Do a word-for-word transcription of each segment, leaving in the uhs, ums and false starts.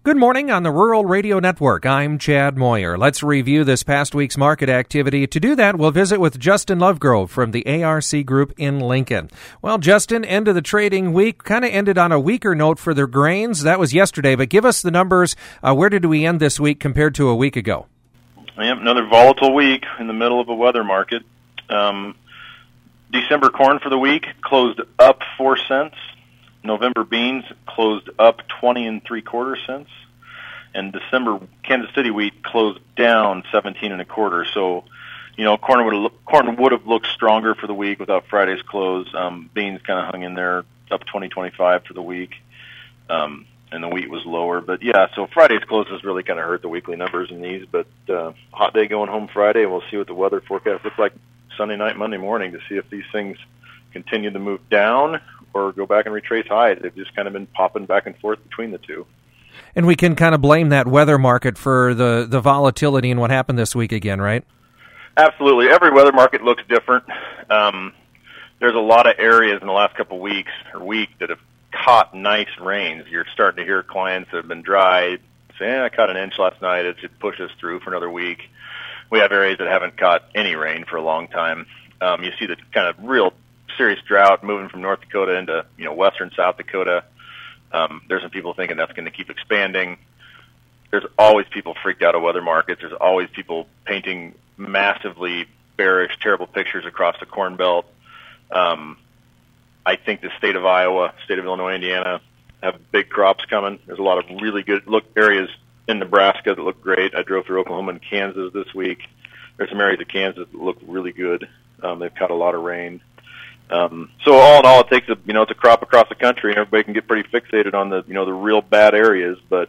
Good morning on the Rural Radio Network. I'm Chad Moyer. Let's review this past week's market activity. To do that, we'll visit with Justin Lovegrove from the A R C Group in Lincoln. Well, Justin, end of the trading week kind of ended on a weaker note for the grains. That was yesterday, but give us the numbers. Uh, where did we end this week compared to a week ago? Yep, another volatile week in the middle of a weather market. Um, December corn for the week closed up four cents. November beans closed up twenty and three quarter cents, and December Kansas City wheat closed down seventeen and a quarter. So, you know, corn would have, corn would have looked stronger for the week without Friday's close. Um, beans kind of hung in there, up twenty, twenty-five for the week, um, and the wheat was lower. But yeah, so Friday's close has really kind of hurt the weekly numbers in these. But uh, hot day going home Friday, and we'll see what the weather forecast looks like Sunday night, Monday morning to see if these things continue to move down or go back and retrace highs. They've just kind of been popping back and forth between the two. And we can kind of blame that weather market for the, the volatility and what happened this week again, right? Absolutely. Every weather market looks different. Um, there's a lot of areas in the last couple of weeks or week that have caught nice rains. You're starting to hear clients that have been dry say, eh, I caught an inch last night. It should push us through for another week. We have areas that haven't caught any rain for a long time. Um, you see the kind of real serious drought moving from North Dakota into, you know, western South Dakota. Um, there's some people thinking that's going to keep expanding. There's always people freaked out of weather markets. There's always people painting massively bearish, terrible pictures across the Corn Belt. Um, I think the state of Iowa, state of Illinois, Indiana have big crops coming. There's a lot of really good look areas in Nebraska that look great. I drove through Oklahoma and Kansas this week. There's some areas of Kansas that look really good. Um, they've caught a lot of rain. Um, so all in all, it takes a, you know, it's a crop across the country, and everybody can get pretty fixated on the, you know, the real bad areas. But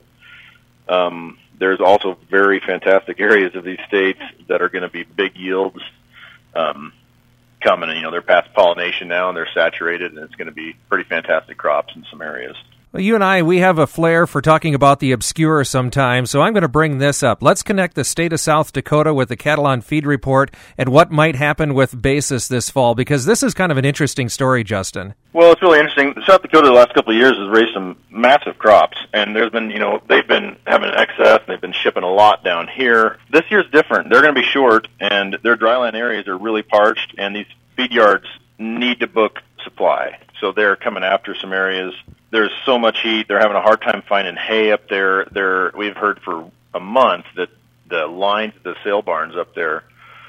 um, there's also very fantastic areas of these states that are going to be big yields um, coming. And, you know, they're past pollination now, and they're saturated, and it's going to be pretty fantastic crops in some areas. Well, you and I, we have a flair for talking about the obscure sometimes, so I'm going to bring this up. Let's connect the state of South Dakota with the Cattle on Feed report and what might happen with basis this fall, because this is kind of an interesting story, Justin. Well, it's really interesting. South Dakota the last couple of years has raised some massive crops, and there's been, you know, they've been having an excess, and they've been shipping a lot down here. This year's different. They're going to be short, and their dryland areas are really parched, and these feed yards need to book supply. So they're coming after some areas. There's so much heat. They're having a hard time finding hay up there. They're, we've heard for a month that the lines at the sale barns up there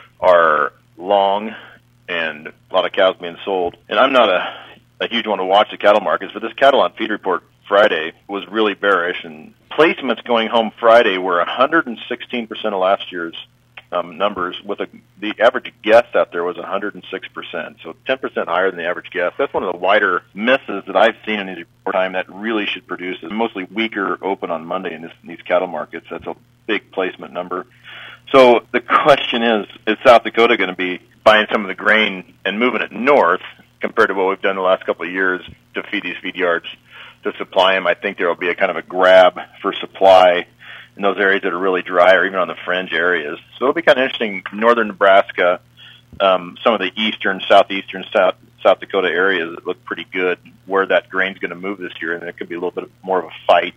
are long and a lot of cows being sold. And I'm not a, a huge one to watch the cattle markets, but this Cattle on Feed report Friday was really bearish. And placements going home Friday were one hundred sixteen percent of last year's Um, numbers, with a, the average guess out there was one hundred six percent, so ten percent higher than the average guess. That's one of the wider misses that I've seen in these report time that really should produce a mostly weaker open on Monday in, this, in these cattle markets. That's a big placement number. So the question is, is South Dakota going to be buying some of the grain and moving it north compared to what we've done the last couple of years to feed these feed yards to supply them? I think there will be a kind of a grab for supply in those areas that are really dry or even on the fringe areas. So it'll be kind of interesting. Northern Nebraska, um, some of the eastern, southeastern, South, South Dakota areas that look pretty good, where that grain's going to move this year, and it could be a little bit more of a fight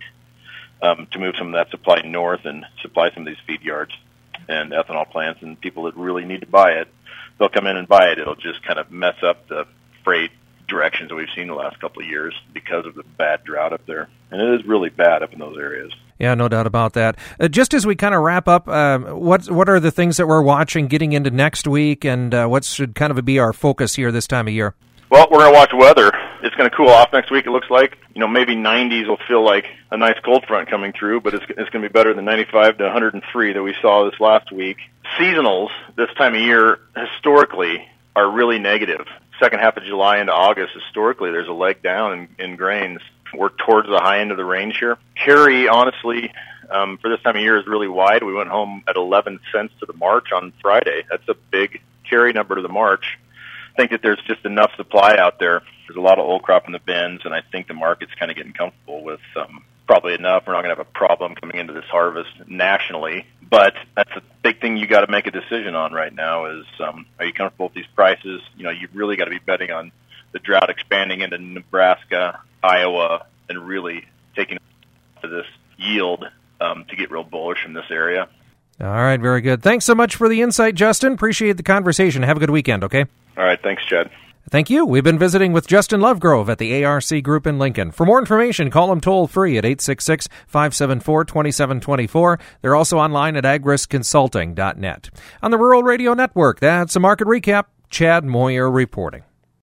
um, to move some of that supply north and supply some of these feed yards and ethanol plants, and people that really need to buy it, they'll come in and buy it. It'll just kind of mess up the freight directions that we've seen the last couple of years because of the bad drought up there. And it is really bad up in those areas. Yeah, no doubt about that. Uh, just as we kind of wrap up, uh, what what are the things that we're watching getting into next week, and uh, what should kind of be our focus here this time of year? Well, we're going to watch weather. It's going to cool off next week, it looks like. You know, maybe nineties will feel like a nice cold front coming through, but it's, it's going to be better than ninety-five to one hundred three that we saw this last week. Seasonals this time of year, historically, are really negative. Second half of July into August, historically, there's a leg down in, in grains. We're towards the high end of the range here. Carry, honestly, um, for this time of year is really wide. We went home at eleven cents to the March on Friday. That's a big carry number to the March. I think that there's just enough supply out there. There's a lot of old crop in the bins, and I think the market's kind of getting comfortable with um, probably enough. We're not going to have a problem coming into this harvest nationally, but that's a big thing you got to make a decision on right now is, um, are you comfortable with these prices? You know, you've really got to be betting on the drought expanding into Nebraska, Iowa, and really taking to this yield um, to get real bullish in this area. All right, very good. Thanks so much for the insight, Justin. Appreciate the conversation. Have a good weekend, okay? All right, thanks, Chad. Thank you. We've been visiting with Justin Lovegrove at the A R C Group in Lincoln. For more information, call them toll-free at eight six six, five seven four, two seven two four. They're also online at agrisk consulting dot net. On the Rural Radio Network, that's a market recap. Chad Moyer reporting.